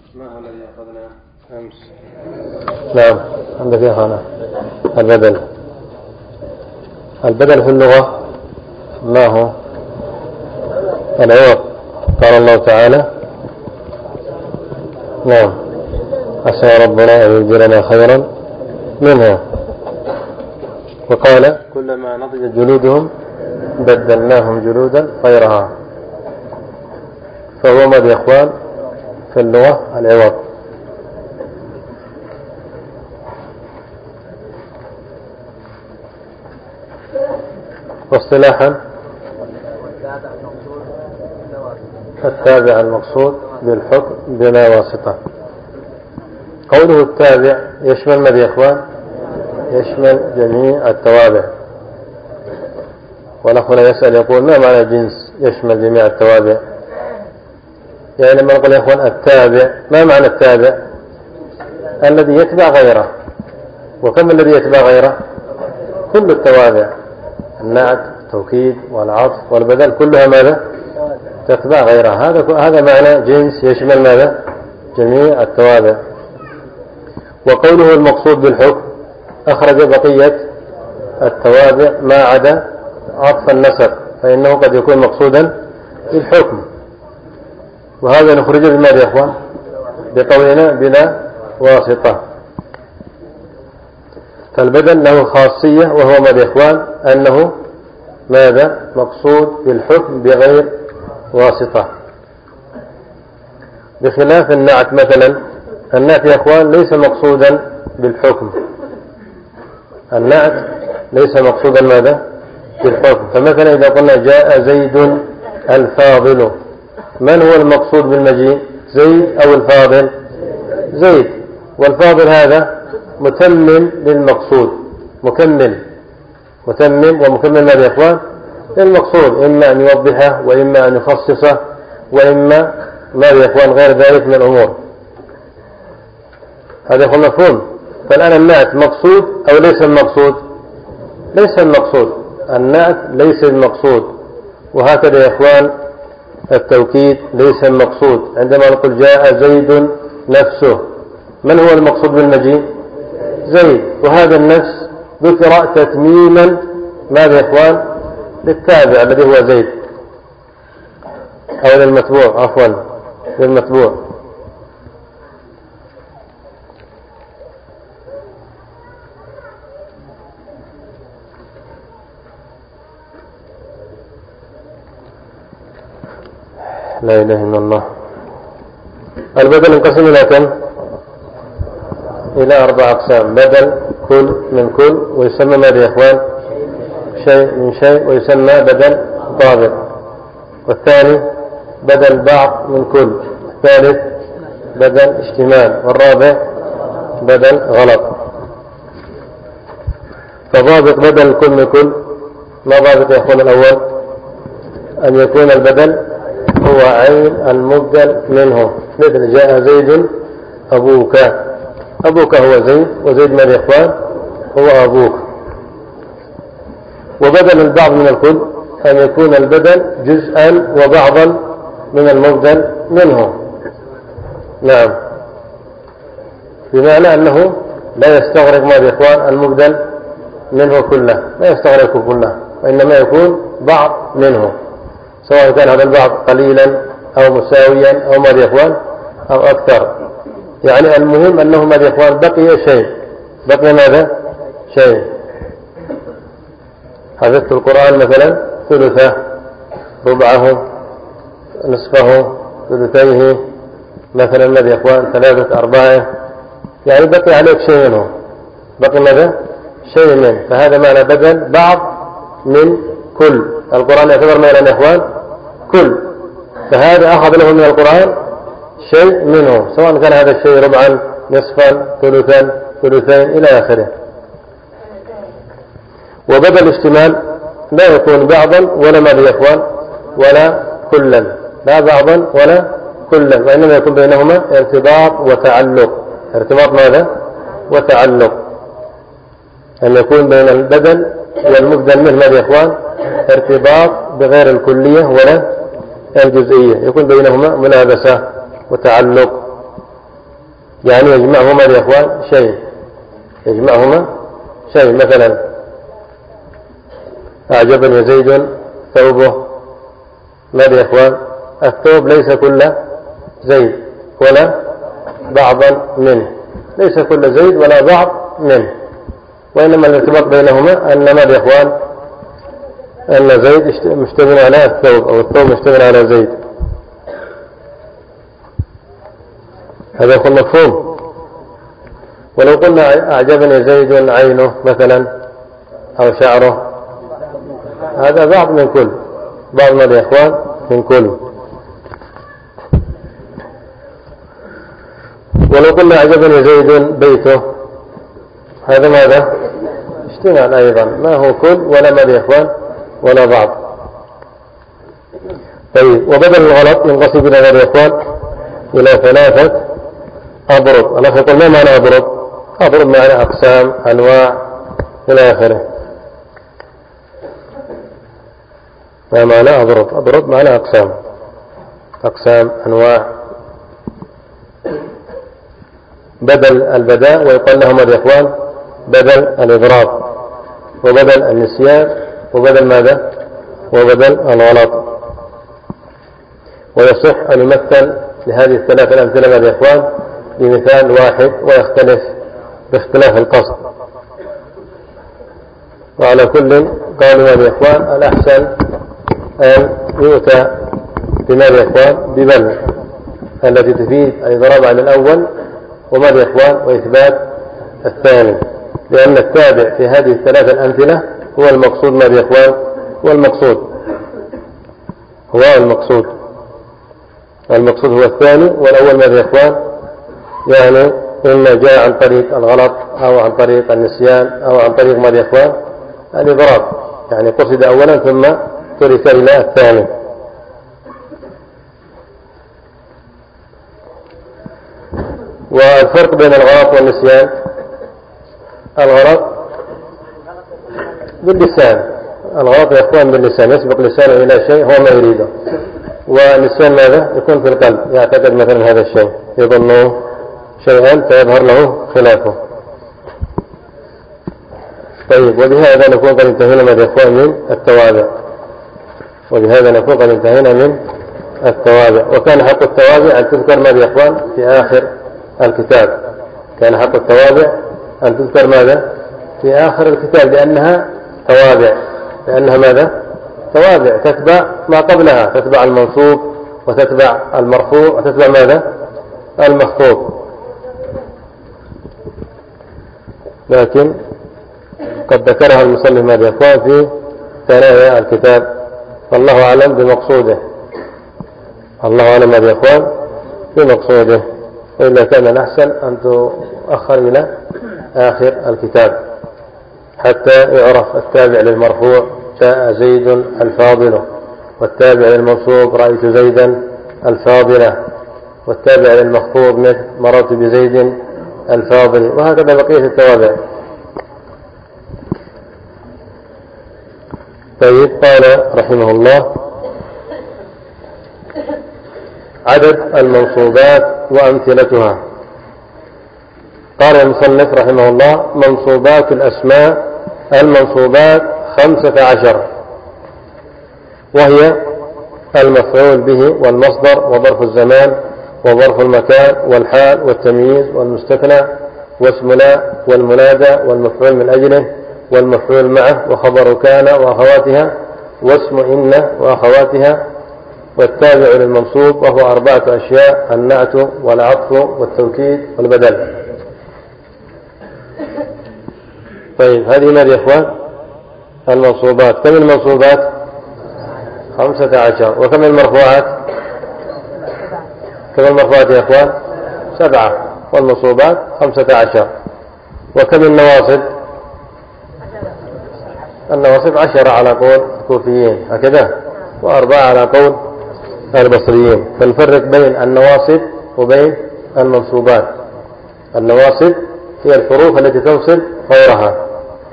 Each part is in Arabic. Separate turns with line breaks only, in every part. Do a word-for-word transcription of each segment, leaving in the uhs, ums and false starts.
ما هو الذي أخذنا أمس؟ نعم عندك يا أخوانا البدل. البدل في اللغة ما هو؟ العوض. قال الله تعالى نعم عسى ربنا أن يبدلنا خيرا منها، وقال كلما نضجت جلودهم بدلناهم جلودا غيرها. فهو ماذا يا إخوان في اللغة؟ العوض. واصطلاحا التابع المقصود بالحكم بلا واسطة. قوله التابع يشمل ماذا يا إخوان؟ يشمل جميع التوابع. والأخونا يسأل يقول ما معنى جنس يشمل جميع التوابع؟ يعني لما نقول يا إخوان التابع، ما معنى التابع؟ الذي يتبع غيره. وكم الذي يتبع غيره؟ كل التوابع، النعت التوكيد والعطف والبدل كلها ماذا؟ تتبع غيرها. هذا هذا معنى جنس يشمل ماذا؟ جميع التوابع. وقوله المقصود بالحكم أخرج بقية التوابع ما عدا عطف النسق، فإنه قد يكون مقصودا بالحكم، وهذا نخرجه بماذا يا إخوان؟ بقولنا بلا واسطة. فالبدل له خاصية وهو ماذا يا إخوان؟ أنه ماذا؟ مقصود بالحكم بغير واسطة، بخلاف النعت مثلا. النعت يا إخوان ليس مقصودا بالحكم، النعت ليس مقصودا ماذا؟ بالحكم. فمثلا إذا قلنا جاء زيد الفاضل، من هو المقصود بالمجيء؟ زيد أو الفاضل؟ زيد. والفاضل هذا متمم للمقصود، مكمل متمم ومكمل ماذا يا إخوان؟ للمقصود، إما أن يوضحه وإما أن يخصصه وإما ماذا يا إخوان غير ذلك من الأمور. هذا هو مفهوم. فالآن النعت مقصود أو ليس المقصود؟ ليس المقصود، النعت ليس المقصود. وهكذا يا إخوان التوكيد ليس المقصود. عندما نقول جاء زيد نفسه، من هو المقصود بالمجيء؟ زيد. وهذا النفس ذكر تتميما ماذا يا إخوان؟ للتابع الذي هو زيد، أو للمتبوع، عفوا للمتبوع. لا إله إلا الله. البدل انقسم إلى كم؟ إلى أربع أقسام. بدل كل من كل، ويسمى ماذا يا إخوان؟ شيء من شيء، ويسمى بدل ضابط. والثاني بدل بعض من كل. الثالث بدل اشتمال. والرابع بدل غلط. فضابط بدل كل من كل ما ضابط يا إخوان؟ الأول أن يكون البدل هو عين المبدل منه، مثل جاء زيد أبوك. أبوك هو زيد، وزيد من الإخوان هو أبوك. وبدل البعض من الكل أن يكون البدل جزءا وبعضا من المبدل منه. نعم، بمعنى أنه لا يستغرق ما الإخوان المبدل منه كله، لا يستغرق كله، وإنما يكون بعض منه، سواء كان هذا البعض قليلا أو مساويا أو ماذا يا إخوان أو أكثر. يعني المهم أنه ماذا يا إخوان؟ بقي شيء. بقي ماذا؟ شيء. حفظت القرآن مثلا ثلثه، ربعه، نصفه، ثلثيه، مثلا ماذا يا إخوان؟ ثلاثة أرباعه، يعني بقي عليك شيء منه. بقي ماذا؟ شيء منه. فهذا معنى بدل بعض من كل. القرآن يعتبر ماذا يا إخوان؟ كل. فهذا أخذ له من القرآن شيء منه، سواء كان هذا الشيء ربعا، نصفا، ثلثا، ثلثين إلى آخره. وبدل اشتمال لا يكون بعضا ولا ماذا يا إخوان؟ ولا كلا، لا بعضا ولا كلا، وإنما يكون بينهما ارتباط وتعلق. ارتباط ماذا؟ وتعلق. أن يكون بين البدل والمبدل منه ماذا يا إخوان؟ ارتباط بغير الكلية ولا الجزئية، يكون بينهما ملابسة وتعلق. يعني يجمعهما يا إخوان شيء، يجمعهما شيء. مثلا أعجبني زيد ثوبه، ماذا يا إخوان؟ الثوب ليس كل زيد ولا بعضا منه، ليس كل زيد ولا بعض منه، وإنما الارتباط بينهما أن ماذا يا إخوان؟ أن زيد مشتمل على الثوب أو الثوب مشتمل على زيد. هذا يكون مفهوم. ولو قلنا أعجبني زيد عينه مثلا أو شعره، هذا بعض من كل، بعض من يا إخوان من كل. ولو قلنا أعجبني زيد بيته، هذا ماذا؟ اشتمال أيضا، ما هو كل ولا ماذا يا إخوان ولا بعض. طيب، وبدل الغلط ينقسم إلى ماذا يا إخوان؟ إلى ثلاثة أضرب. الله يقول ما معنى أضرب؟ أضرب معنى أقسام، أنواع إلى آخره. ما معنى أضرب؟ أضرب معنى أقسام، أقسام أنواع. بدل البداء ويقال له ماذا يا إخوان؟ بدل الإضراب، وبدل النسيان، وبدل ماذا؟ وبدل الغلط. ويصح أن يمثل لهذه الثلاث الأمثلة ماذا يا إخوان؟ بمثال واحد، ويختلف باختلاف القصد. وعلى كل قالوا ماذا يا إخوان؟ الأحسن أن يؤتى بماذا يا إخوان؟ ببل التي تفيد الإضراب عن الأول، وماذا يا إخوان؟ وإثبات الثاني، لأن التابع في هذه الثلاث الأمثلة هو المقصود ماذا يا إخوان؟ هو المقصود هو المقصود المقصود هو الثاني، والأول ماذا يا إخوان؟ يعني إما جاء عن طريق الغلط أو عن طريق النسيان أو عن طريق ماذا يا إخوان؟ الإضراب، يعني قصد أولا ثم ترك إلى الثاني. والفرق بين الغلط والنسيان: الغلط باللسان، الغلط يا إخوان باللسان، يسبق لسانه إلى شيء هو ما يريده. والنسيان ماذا؟ يكون في القلب، يعتقد مثلا هذا الشيء، يظنه شيئا فيظهر له خلافه. طيب، وبهذا نكون قد انتهينا ماذا يا إخوان؟ من التوابع. وبهذا نكون قد انتهينا من التوابع. وكان حق التوابع أن تذكر ماذا يا إخوان؟ في آخر الكتاب. كان حق التوابع أن تذكر ماذا؟ في آخر الكتاب، لأنها توابع، لأنها ماذا؟ توابع تتبع ما قبلها، تتبع المنصوب وتتبع المرفوع وتتبع ماذا؟ المخفوض. لكن قد ذكرها المصنف ماذا يا إخوان؟ في ثنايا الكتاب، فالله أعلم بمقصوده، الله أعلم ماذا يا إخوان بمقصوده. وإلا كان الأحسن أن تؤخر إلى آخر الكتاب حتى يعرف التابع للمرفوع: جاء زيد الفاضل، والتابع للمنصوب: رأيت زيدا الفاضلة، والتابع للمخفوض: مثل مررت بزيد الفاضل، وهكذا بقية التوابع. طيب، قال رحمه الله: عدد المنصوبات وأمثلتها. قال المصنف رحمه الله: منصوبات الأسماء المنصوبات خمسة عشر، وهي المفعول به والمصدر وظرف الزمان وظرف المكان والحال والتمييز والمستثنى واسم لا والمنادى والمفعول من أجله والمفعول معه وخبر كان وأخواتها واسم إن وأخواتها والتابع للمنصوب، وهو أربعة أشياء: النعت والعطف والتوكيد والبدل. طيب، هذه ماذا يا إخوان؟ المنصوبات. كم المنصوبات؟ خمسة عشر. وكم المرفوعات؟ كم المرفوعات يا إخوان؟ سبعة. والمنصوبات خمسة عشر. وكم النواصب؟ النواصب عشرة على قول الكوفيين هكذا، وأربعة على قول البصريين. فنفرق بين النواصب وبين المنصوبات. النواصب هي الحروف التي تنصب غيرها،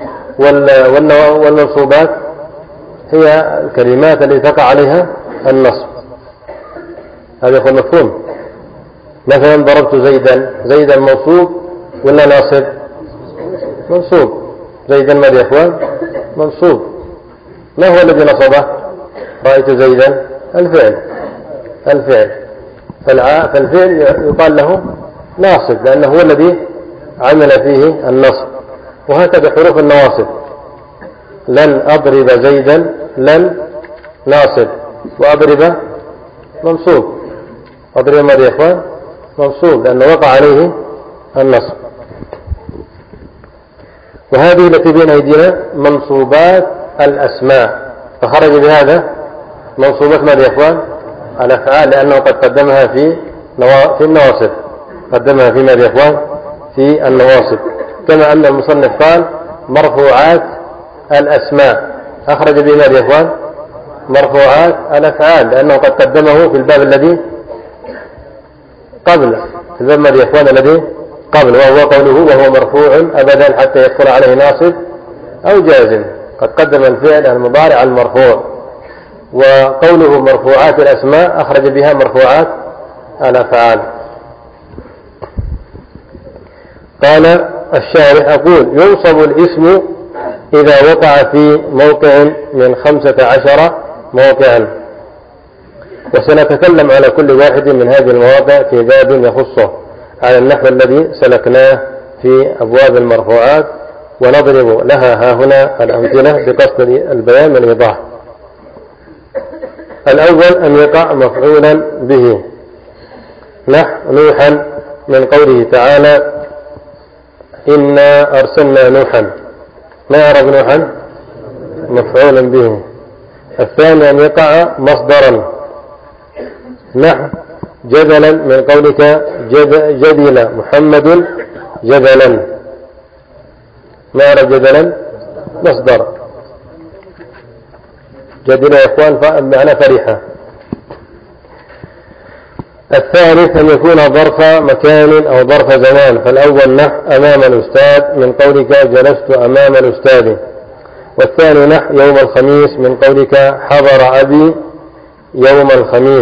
والمنصوبات هي الكلمات التي تقع عليها النصب. هذا يكون مفهوم. مثلا ضربت زيدا، زيدا منصوب ولا ناصب؟ منصوب. زيدا ماذا يا إخوان؟ منصوب. ما هو الذي نصبه؟ رأيت زيدا الفعل، الفعل فالفعل يقال له ناصب لأنه هو الذي عمل فيه النصب. وهكذا حروف النواصب، لن أضرب زيدا، لن ناصب، وأضرب منصوب. أضرب ماذا يا إخوان؟ منصوب لأنه وقع عليه النصب. وهذه التي بين أيدينا منصوبات الأسماء، فخرج بهذا منصوبات ماذا يا إخوان؟ الأفعال، لأنه قد قدمها في في النواصب، قدمها في ماذا يا إخوان؟ في النواصب. كما أن المصنف قال مرفوعات الأسماء، أخرج به ماذا يا إخوان؟ مرفوعات الأفعال، لأنه قد قدمه في الباب الذي قبل، في الباب ماذا يا إخوان الذي قبل، وهو قوله وهو مرفوع أبدا حتى يدخل عليه ناصب أو جازم. قد قدم الفعل المضارع المرفوع. وقوله مرفوعات الأسماء أخرج بها مرفوعات الأفعال. قال الشارح أقول ينصب الاسم إذا وقع في موقع من خمسة عشر موقعا، وسنتكلم على كل واحد من هذه المواضع في باب يخصه على النحو الذي سلكناه في أبواب المرفوعات، ونضرب لها ها هنا الأمثلة بقصد البيان والإيضاح. الأول أن يقع مفعولا به، نحو نوحا من قوله تعالى إنا أرسلنا نوحا، ما يعرف نوحا؟ مفعولا به. الثاني أن يقع مصدرا، نحو جدلا من قولك جد جدل محمد جدلا، ما يعرف جدلا؟ مصدر. جدل يا إخوان معنى فرحة. الثالث أن يكون ظرف مكان أو ظرف زمان، فالأول نحو أمام الأستاذ من قولك جلست أمام الأستاذ، والثاني نحو يوم الخميس من قولك حضر أبي يوم الخميس.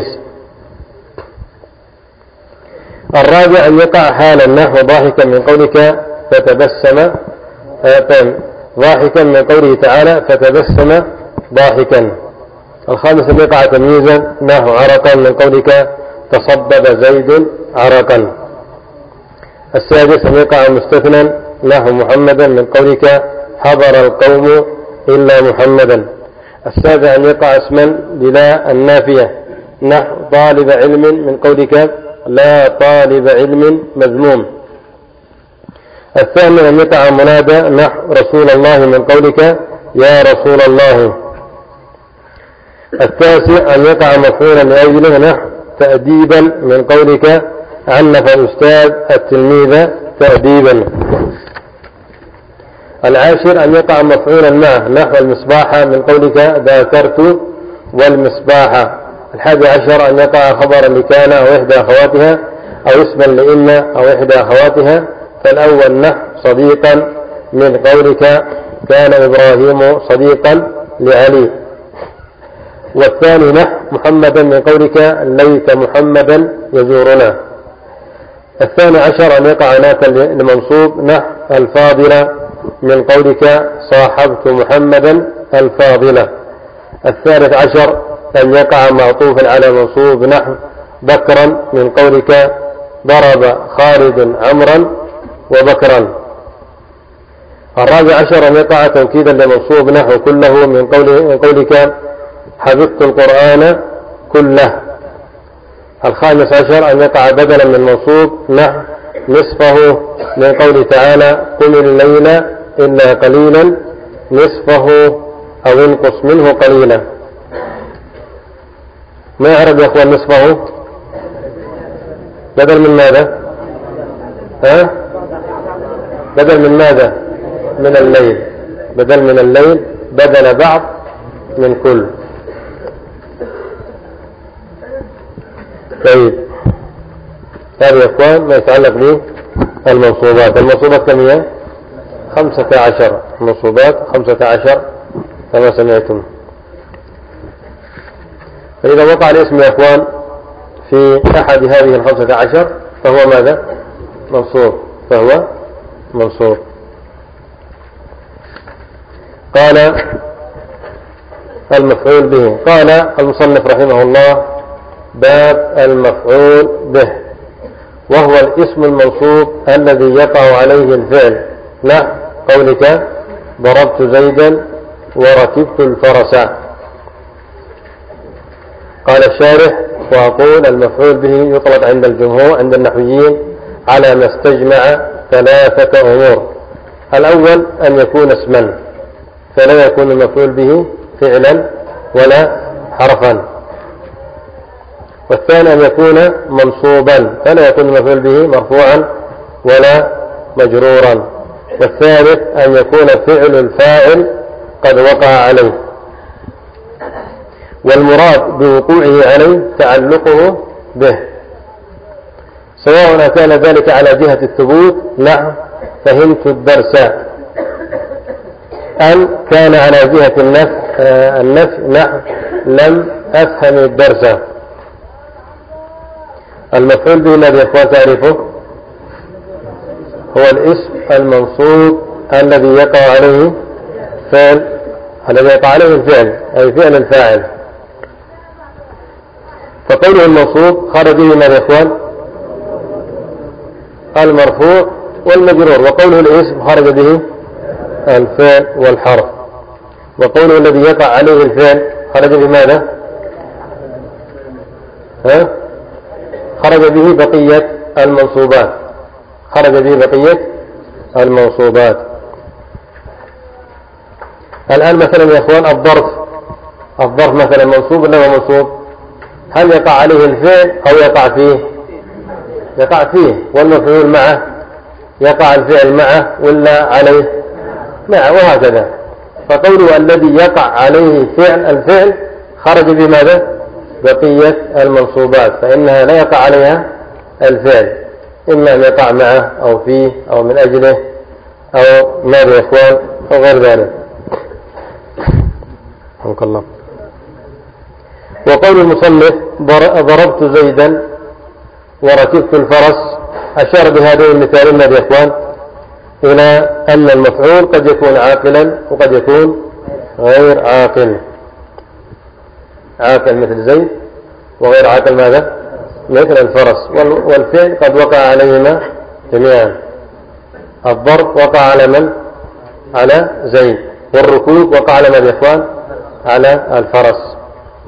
الرابع أن يقع حالا، نحو ضاحكا من قولك فتبسم ضاحكا من قوله تعالى فتبسم ضاحكا. الخامس أن يقع تمييزا، نحو عرقا من قولك تصبب زيد عرقا. السادس أن يقع مستثنى، نحو محمدا من قولك حضر القوم إلا محمدا. السابع أن يقع اسما للا النافية، نحو طالب علم من قولك لا طالب علم مذموم. الثامن أن يقع منادى، نحو رسول الله من قولك يا رسول الله. التاسع أن يقع مفعولا لأجله، نحو تأديبا من قولك عنف الأستاذ التلميذ تأديبا. العاشر أن يقع مفعولا معه، نحو المصباح من قولك ذاكرت والمصباح. الحادي عشر أن يقع خبرا لكان أو إحدى أخواتها أو اسما لإن أو إحدى أخواتها، فالأول نحو صديقا من قولك كان إبراهيم صديقا لعلي، والثاني نحو محمدا من قولك ليت محمدا يزورنا. الثاني عشر أن يقع ناتا لمنصوب، نحو الفاضلة من قولك صاحبت محمدا الفاضلة. الثالث عشر أن يقع معطوفا على منصوب، نحو بكرا من قولك ضرب خالد عمرا وبكرا. الرابع عشر أن يقع توكيدا لمنصوب، نحو كله من قولك حفظت القرآن كله. الخامس عشر أن يقع بدلا من منصوب، نحو نصفه من قوله تعالى قم الليل إلا قليلا نصفه أو انقص منه قليلا. ما يعرف يا أخوان نصفه؟ بدل من ماذا؟ ها؟ بدل من ماذا؟ من الليل، بدل من الليل، بدل بعض من كل. طيب هذا يا أخوان ما يتعلق به المنصوبات. المنصوبات كم هي؟ خمسة عشر منصوبات، خمسة عشر كما سمعتم. فإذا وقع الاسم يا أخوان في أحد هذه الخمسة عشر فهو ماذا؟ منصوب، فهو منصوب. قال المفعول به. قال المصنف رحمه الله: باب المفعول به، وهو الاسم المنصوب الذي يقع عليه الفعل، نحو قولك ضربت زيدا وركبت الفرس. قال الشارح: وأقول المفعول به يطلق عند الجمهور عند النحويين على ما استجمع ثلاثة أمور: الأول أن يكون اسما فلا يكون المفعول به فعلا ولا حرفا، والثاني أن يكون منصوبا فلا يكون المفعول به مرفوعا ولا مجرورا، والثالث أن يكون فعل الفاعل قد وقع عليه، والمراد بوقوعه عليه تعلقه به، سواء كان ذلك على جهة الثبوت نحو فهمت الدرس، أم كان على جهة النفي النفي نحو لم أفهم الدرس. المفعول به الذي يقوى تعريفه هو الاسم المنصوب الذي يقع عليه فعل الذي يقع عليه الفعل أي فعل الفاعل. فقوله المنصوب خرج به من الإخوان المرفوع والمجرور، وقوله الاسم خرج به الفعل والحرف، وقوله الذي يقع عليه الفعل خرج بماذا؟ ها؟ خرج به بقية المنصوبات، خرج به بقية المنصوبات. الآن مثلا يا إخوان الظرف، الظرف مثلا منصوب ولا هو منصوب؟ هل يقع عليه الفعل أو يقع فيه؟ يقع فيه، والمفعول معه يقع الفعل معه ولا عليه؟ معه، وهكذا. فقوله الذي يقع عليه فعل الفعل خرج بماذا؟ بقية المنصوبات، فإنها لا يقع عليها الفعل، إما أن يقع معه أو فيه أو من أجله أو ماذا يا إخوان أو غير ذلك. رحمك الله. وقول المصنف ضربت زيدا وركبت الفرس أشار بهذين المثالين يا إخوان إلى أن المفعول قد يكون عاقلا وقد يكون غير عاقل، عاقل مثل زيد وغير عاقل ماذا؟ مثل الفرس، والفعل قد وقع عليهما جميعا. الضرب وقع على من؟ على زيد، والركوب وقع على من يا إخوان؟ على الفرس.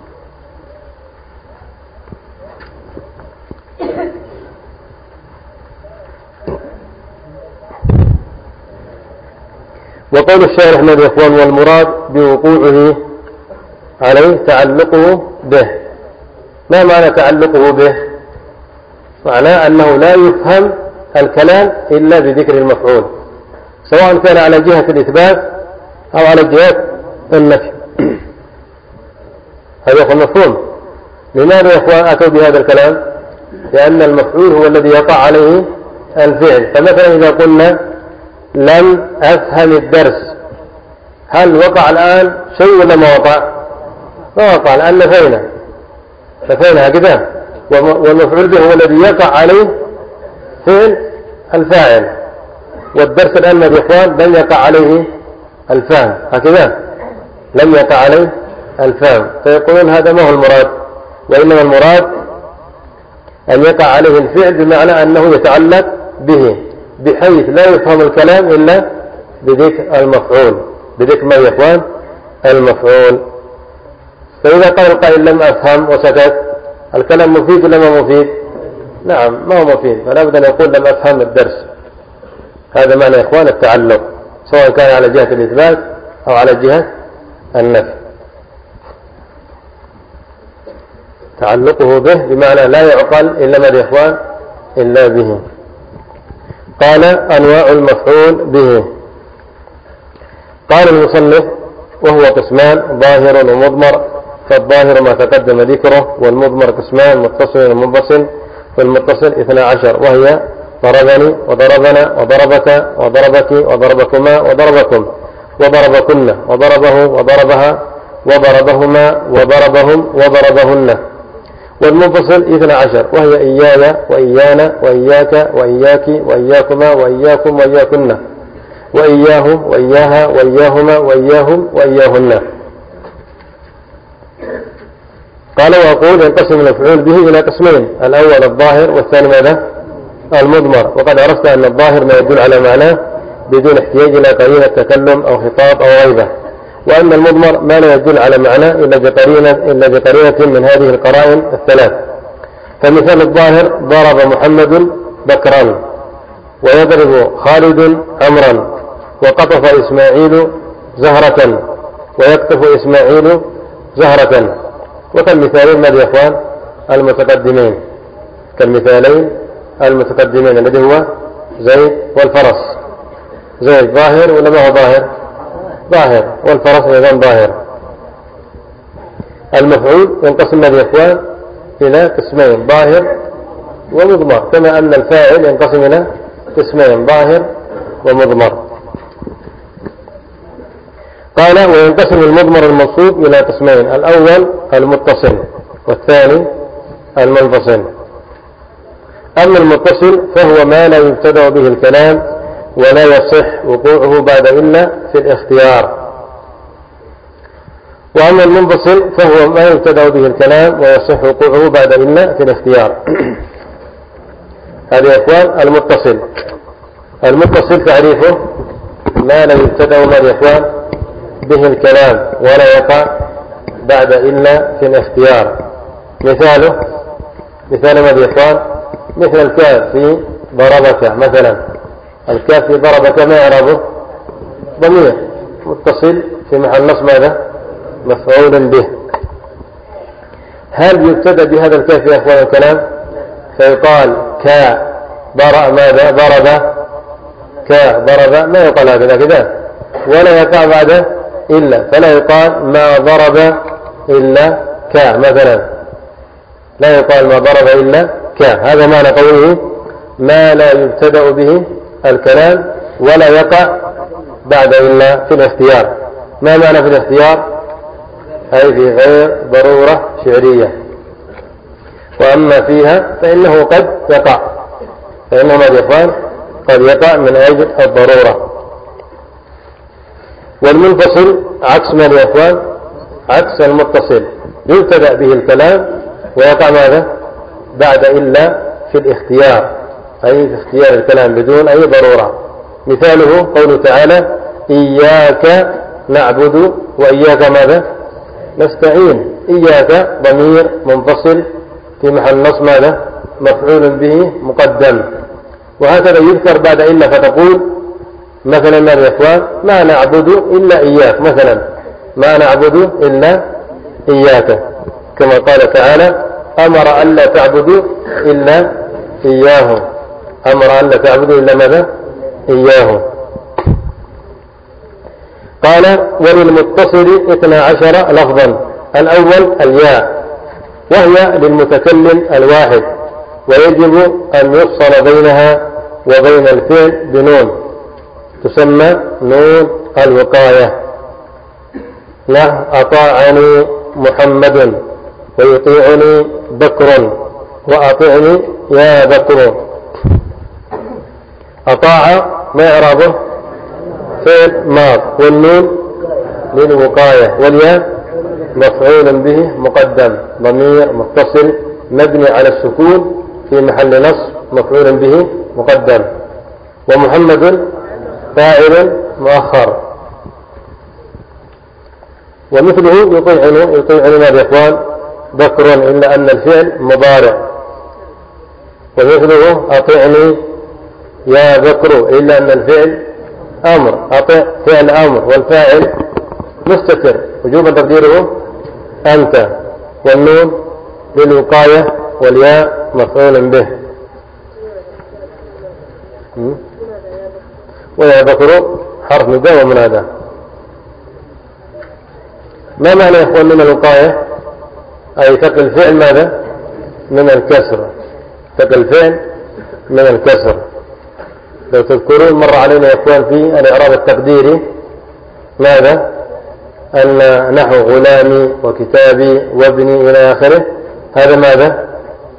وقول الشارح من الإخوان: والمراد بوقوعه عليه تعلقه به. ما معنى تعلقه به؟ معناه أنه لا يفهم الكلام إلا بذكر المفعول، سواء كان على جهة الإثبات أو على جهة النفي. هذا هو المفهوم. لماذا يا إخوان أتوا بهذا الكلام؟ لأن المفعول هو الذي يقع عليه الفعل. فمثلا إذا قلنا لم أفهم الدرس، هل وقع الآن شيء ولا ما وقع؟ ما وقع، الآن نفينا نفينا هكذا. والمفعول به هو الذي يقع عليه فعل الفاعل، والدرس الآن يا إخوان لم يقع عليه الفهم، هكذا لم يقع عليه الفهم. فيقولون هذا ما هو المراد، وإنما المراد أن يقع عليه الفعل بمعنى أنه يتعلق به، بحيث لا يفهم الكلام إلا بذكر المفعول، بذكر ما يا إخوان المفعول. فإذا قال القائل لم أفهم وسكت، الكلام مفيد ولا ما مفيد؟ نعم ما هو مفيد، فلا بد أن يقول لم أفهم الدرس. هذا معنى يا إخوان التعلق، سواء كان على جهة الإثبات أو على جهة النفي. تعلقه به بمعنى لا يعقل إلا ما يا إخوان إلا به. قال أنواع المفعول به. قال المصنف: وهو قسمان ظاهر ومضمر، فالظاهر ما تقدم ذكره، والمضمر قسمان متصل ومنفصل، والمتصل اثنا عشر، وهي ضربني وضربنا وضربك وضربك وضربكما وضربكم وضربكن وضربه وضربها وضربهما وضربهم وضربهن. والمنفصل اثنا عشر، وهي إياي وإيانا وإياك وإياك وإياكما وإياكم وإياكن وإياهم وإياها وإياهما وإياهم وإياهن. قال وأقول ينقسم المفعول به إلى قسمين، الأول الظاهر والثاني ماذا؟ المضمر. وقد عرفت أن الظاهر ما يدل على معناه بدون احتياج إلى قرينة تكلم أو خطاب أو غيبة، وأن المضمر ما لا يدل على معناه إلا بقرينة, إلا بقرينة من هذه القرائن الثلاث. فمثال الظاهر ضرب محمد بكرا، ويضرب خالد عمرا، وقطف إسماعيل زهرة، ويقطف إسماعيل زهرة. وكالمثالين ماذا يا إخوان؟ المتقدمين، كالمثالين المتقدمين الذي هو زيد والفرس. زيد ظاهر ولا ما هو ظاهر؟ ظاهر، والفرس أيضا ظاهر. المفعول ينقسم ماذا يا إخوان؟ إلى قسمين، ظاهر ومضمر، كما أن الفاعل ينقسم إلى قسمين، ظاهر ومضمر. قال وينقسم المضمر المنصوب إلى قسمين، الأول المتصل والثاني المنفصل. أما المتصل فهو ما لا يبتدأ به الكلام ولا يصح وقوعه بعد إلا في الاختيار. وأما المنفصل فهو ما يبتدأ به الكلام ويصح وقوعه بعد إلا في الاختيار. هذا يا إخوان المتصل. المتصل تعريفه ما لا يبتدأ ما يا إخوان به الكلام ولا يقع بعد إلا في الاختيار. مثاله مثال ماذا يا إخوان؟ مثل الكاف في ضربك مثلا، الكاف في ضربك ما يعربه؟ ضمير متصل في محل نصب ماذا؟ مفعول به. هل يبتدأ بهذا الكاف يا إخوان الكلام؟ فيقال كا ضرب ماذا؟ ضرب كا ضرب، ما يقال هكذا كذا، ولا يقع بعد إلا، فلا يقال ما ضرب إلا كا مثلا، لا يقال ما ضرب إلا كا. هذا معنى قوله ما لا يبتدأ به الكلام ولا يقع بعد إلا في الاختيار. ما معنى في الاختيار؟ أي في غير ضرورة شعرية. وأما فيها فإنه قد يقع، فإنه ما يقال قد يقع من أجل الضرورة. والمنفصل عكس ما يا إخوان؟ عكس المتصل، يبتدأ به الكلام ويقع ماذا؟ بعد إلا في الاختيار، أي في اختيار الكلام بدون أي ضرورة. مثاله قوله تعالى إياك نعبد وإياك ماذا؟ نستعين. إياك ضمير منفصل في محل نصب ماذا؟ مفعول به مقدم. وهكذا يذكر بعد إلا فتقول مثلا ماذا يا إخوان؟ ما نعبد إلا إياك مثلا، ما نعبد إلا إياك، كما قال تعالى أمر أن لا تعبدوا إلا إياه، أمر أن لا تعبدوا إلا ماذا؟ إياه. قال وللمتصل اثنا عشر لفظا، الأول الياء، وهي للمتكلم الواحد، ويجب أن يفصل بينها وبين الفعل بنون تسمى نون الوقاية. له أطاعني محمد ويطيعني بكر وأطعني يا بكر. أطاع ما إعرابه؟ فعل ماض، والنون للوقاية، والياء مفعول به مقدم ضمير متصل مبني على السكون في محل نصب مفعول به مقدم. ومحمد فاعل مؤخر. ومثله يطيعن يطيعن ما يا إخوان؟ بكر، إلا أن الفعل مضارع. ومثله أطعني يا بكر، إلا أن الفعل أمر، أطع فعل أمر والفاعل مستتر وجوبا تقديره أنت، والنون للوقاية والياء مفعول به. ويا بكر حرف نداء ومنادى. ما معنى يا إخوان من الوقاية؟ أي ثقل الفعل ماذا؟ من الكسر، ثقل الفعل من الكسر. لو تذكرون مر علينا يا إخوان في الإعراب التقديري ماذا؟ أن نحو غلامي وكتابي وابني إلى آخره هذا ماذا؟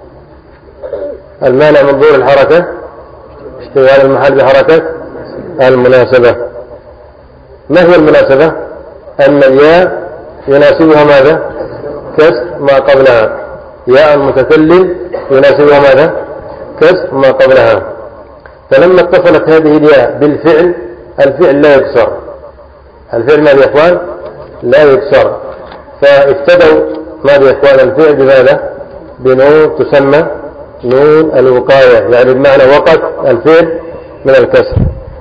المانع من ظهور الحركة اشتغال المحل بحركة المناسبة. ما هي المناسبة؟ أن الياء يناسبها ماذا؟ كسر ما قبلها. ياء المتكلم يناسبها ماذا؟ كسر ما قبلها. فلما اتصلت هذه الياء بالفعل، الفعل لا يكسر. الفعل ماذا يا إخوان؟ لا يكسر. فافتدوا ماذا يا إخوان الفعل بماذا؟ بنون تسمى نون الوقاية، يعني بمعنى وقت الفعل من الكسر.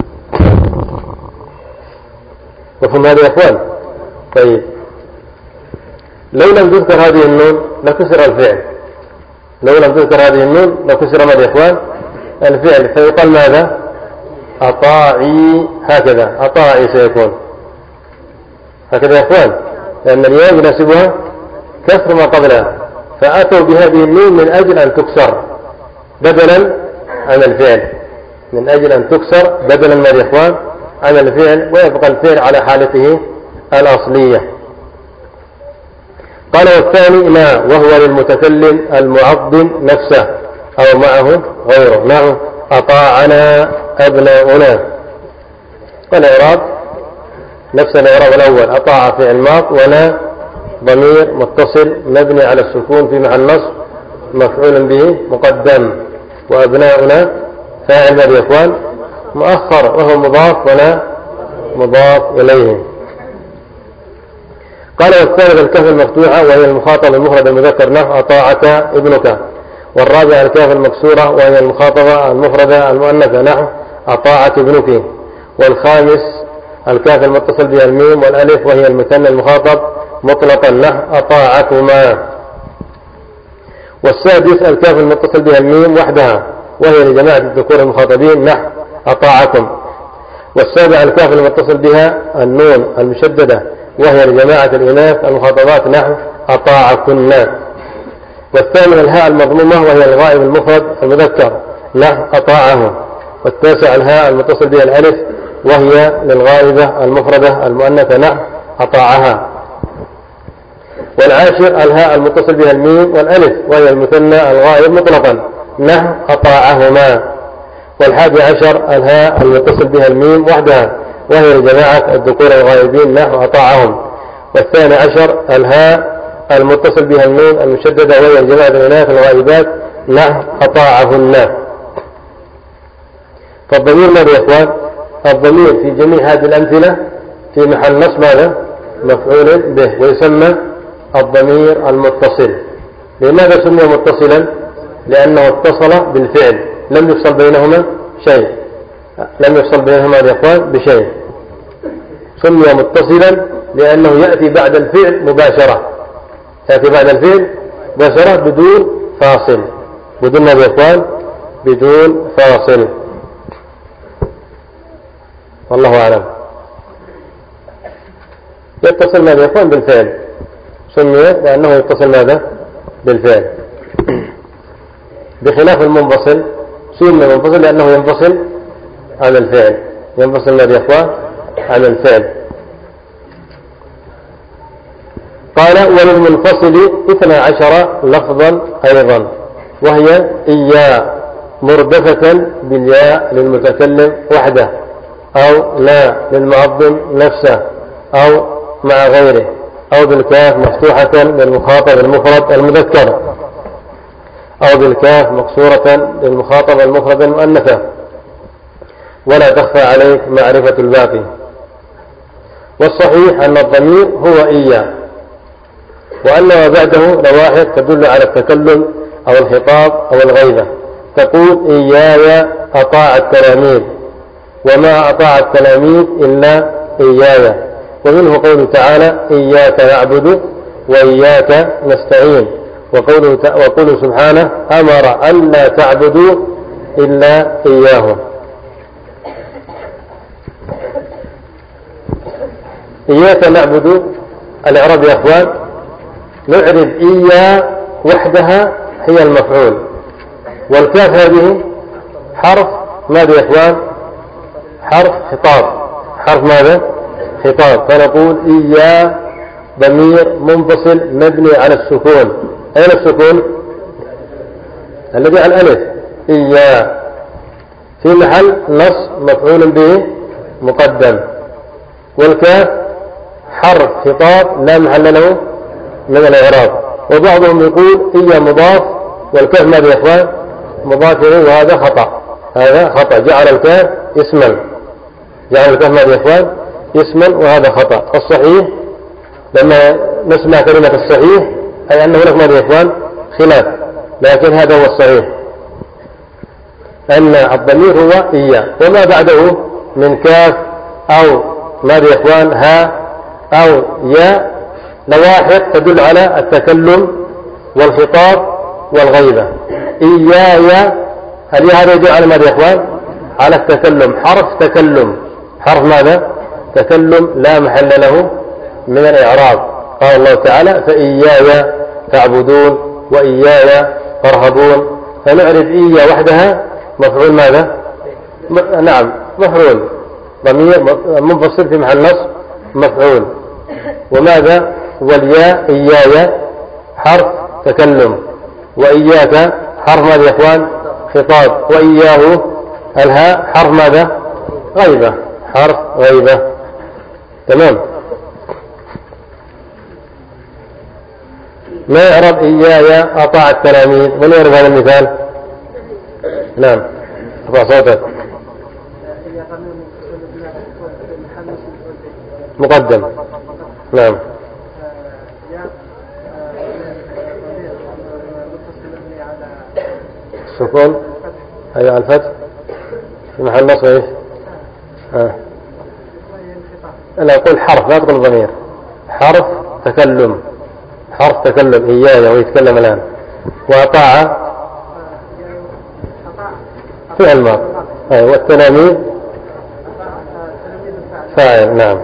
وفهم هذا يا إخوان؟ طيب، لو لم تذكر هذه النون لكسر الفعل. لو لم تذكر هذه النون لكسر ماذا يا إخوان؟ الفعل. فيقال ماذا؟ أطاعي، هكذا أطاعي سيكون هكذا يا إخوان، لأن الياء يناسبها كسر ما قبلها، فأتوا بهذه النون من أجل أن تكسر بدلا عن الفعل، من أجل أن تكسر بدلا ما يا إخوان عن الفعل، ويبقى الفعل على حالته الأصلية. قال والثاني ما، وهو للمتكلم المعظم نفسه أو معه غيره. نعم، أطاعنا أبناؤنا. والإعراب نفس الإعراب الأول، أطاع فعل ماض، ونا ضمير متصل مبني على السكون في محل نصب مفعول به مقدم، وأبناؤنا فاعل ماذا يا إخوان؟ مؤخر، وهو مضاف، ونا مضاف إليه. قال والثالث الكاف المفتوحة وهي المخاطبة المفرد المذكر، نحو أطاعك ابنك. والرابع الكاف المكسورة وهي المخاطبة المفردة المؤنثة، نحو أطاعت ابنك. والخامس الكاف المتصل بها الميم والألف وهي المثنى المخاطب مطلقا، نحو أطاعكما. والسادس الكاف المتصل بها الميم وحدها وهي لجماعة الذكور المخاطبين، نحو أطاعكم. والسابع الكاف المتصل بها النون المشددة وهي لجماعة الإناث المخاطبات، نحو أطاعكن. والثامن الهاء المضمومة وهي الغائب المفرد المذكر، نحو أطاعه. والتاسع الهاء المتصل بها الألف وهي للغائبة المفردة المؤنثة، نحو أطاعها. والعاشر الهاء المتصل بها الميم والألف وهي المثنى الغائب مطلقا، نحو أطاعهما. والحادي عشر الهاء المتصل بها الميم وحدها وهي لجماعة الذكور الغائبين، نحو أطاعهم. والثاني عشر الهاء المتصل بها النون المشددة وهي لجماعة الإناث الغائبات، نحو أطاعهن. فالضمير ماذا يا إخوان؟ الضمير في جميع هذه الأمثلة في محل نصب ماذا؟ مفعول به، ويسمى الضمير المتصل. لماذا سمي متصلا؟ لأنه اتصل بالفعل، لم يفصل بينهما شيء، لم يفصل بينهما يا إخوان بشيء. سمي متصلا لأنه يأتي بعد الفعل مباشرة، يأتي بعد الفعل مباشرة بدون فاصل، بدون ماذا يا إخوان؟ بدون فاصل. والله أعلم. يتصل ماذا يا إخوان؟ بالفعل، سمي لأنه يتصل ماذا؟ بالفعل. بخلاف المنفصل، سمي منفصل لأنه ينفصل عن الفعل، ينفصل ماذا يا إخوان؟ عن الفعل. قال وللمنفصل اثنى عشر لفظا أيضا، وهي إيا مردفة بالياء للمتكلم وحده، أو لا للمعظم نفسه، أو مع غيره، أو بالكاف مفتوحة للمخاطب المفرد المذكر، أو بالكاف مكسورة للمخاطب المفرد المؤنثة، ولا تخفى عليك معرفة الباقي. والصحيح أن الضمير هو إيا، وأن ما بعده لواحق تدل على التكلم أو الخطاب أو الغيبة. تقول إياي أطاع التلاميذ، وما أطاع التلاميذ إلا إياي. ومنه قوله تعالى إياك نعبد وإياك نستعين، وقوله, وقوله سبحانه أمر أن لا تعبدوا إلا إياه. إياك نعبد الإعراب يا أخوان، نعرف إيا وحدها هي المفعول، والكاف هذه حرف ماذا يا إخوان؟ حرف خطاب، حرف ماذا؟ خطاب. فنقول إيا ضمير منفصل مبني على السكون أين السكون؟ الذي على الألف إيا في محل نص مفعول به مقدم، والكاف حرف خطاب لا محل له من الإعراب. وبعضهم يقول إيا مضاف والكاف ماذا يا إخوان؟ مضاف إليه، وهذا خطأ، هذا خطأ، جعل الكاف اسما، جعل الكاف ماذا يا إخوان؟ اسما، وهذا خطأ. الصحيح لما نسمع كلمة الصحيح أي أنه هناك ماذا يا إخوان؟ خلاف، لكن هذا هو الصحيح، أن الضمير هو إيا، وما بعده من كاف أو ماذا يا إخوان؟ ها أو يا لواحق تدل على التكلم والخطاب والغيبة. إيايا الياء هذا يدل على ماذا يا إخوان؟ على التكلم، حرف تكلم، حرف ماذا؟ تكلم لا محل له من الإعراب. قال الله تعالى فإياي تعبدون وإياي ترهبون، فنعرف إيا وحدها مفعول ماذا؟ م... نعم مفعول، ضمير منفصل في محل نصب مفعول. وماذا؟ والياء إياي حرف تكلم، وإياك حرف ماذا يا إخوان؟ خطاب، وإياه الهاء حرف ماذا؟ غيبة، حرف غيبة. تمام. ما يعرف إياي أطاع التلاميذ؟ من يعرف هذا المثال؟ نعم ارفع صوتك. مقدم. نعم. السكون أيوة الفتح في محل نصب ايش؟ آه. لا أقول حرف، لا تقول ضمير، حرف تكلم، حرف تكلم إياي ويتكلم الآن. وأطاع فعل ماضي، أيوة. والتلاميذ فاعل. نعم.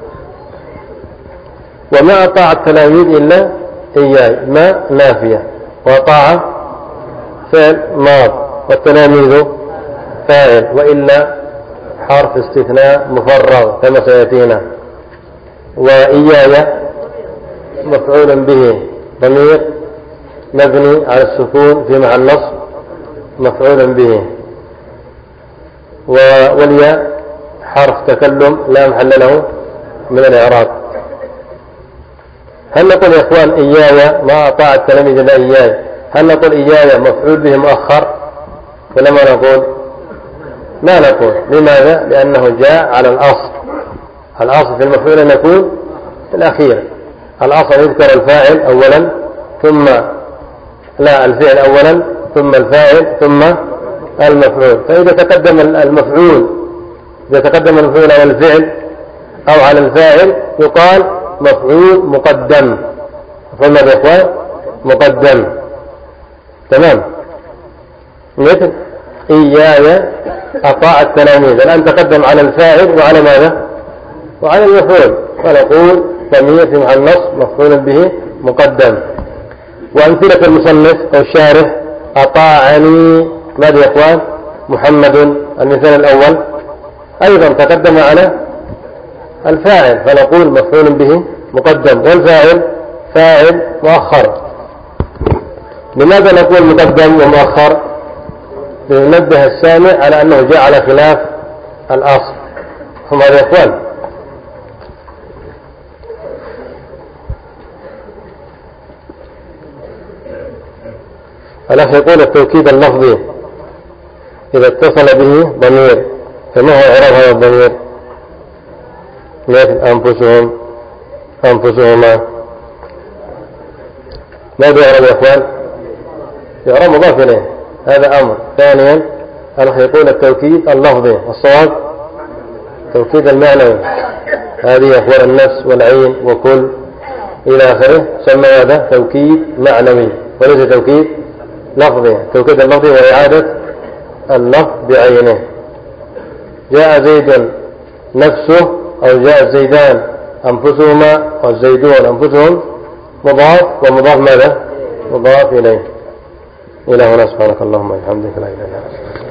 وما أطاع التلاميذ إلا إياي، ما نافية، وأطاع فعل ماض، والتلاميذ فاعل، وإلا حرف استثناء مفرغ كما سيأتينا. وإياي مفعول به ضمير مبني على السكون في محل نصب مفعول به. والياء حرف تكلم لا محل له من الإعراب. هل نقول يا إخوان إياي ما أطاع التلاميذ إلا إياي، هل نقول إياي مفعول به مؤخر ولا ما نقول؟ ما نقول. لماذا؟ لأنه جاء على الأصل، الأصل في المفعول أن يكون في الأخير، الأصل يذكر الفاعل أولا ثم لا الفعل أولا ثم الفاعل ثم المفعول. فإذا تقدم المفعول، إذا تقدم المفعول على الفعل أو على الفاعل يقال مفعول مقدم. فما يا إخوان؟ مقدم. تمام. مثل إياي أطاع التلاميذ، الآن تقدم على الفاعل وعلى ماذا؟ وعلى المفعول، فنقول ضمير في محل نصب مفعول به مقدم. وأمثلة المصنف أو الشارح أطاعني ماذا يا إخوان؟ محمد، المثال الأول أيضا تقدم على الفاعل، فنقول مفعول به مقدم، والفاعل فاعل مؤخر. لماذا نقول مقدم ومؤخر؟ لننبه السامع على أنه جاء على خلاف الأصل. هم هذا يا إخوان. الأخ يقول التوكيد اللفظي إذا اتصل به ضمير، فما هو إعراب هذا الضمير؟ مثل أنفسهم، أنفسهما، ماذا يعرب يا إخوان؟ يعرب مضاف إليه، هذا أمر. ثانيا الأخ يقول التوكيد اللفظي، الصواب التوكيد المعنوي، هذه يا إخوان النفس والعين وكل إلى آخره، سمى هذا توكيد معنوي وليس توكيد لفظي. التوكيد اللفظي وإعادة اللفظ بعينه. جاء زيد نفسه أو جاء الزيدان أنفسهما، والزيدون أنفسهم مضاف، ومضاف ماذا؟ مضاف إليه. إلى هنا. سبحانك اللهم وبحمدك لا إله إلا أنت.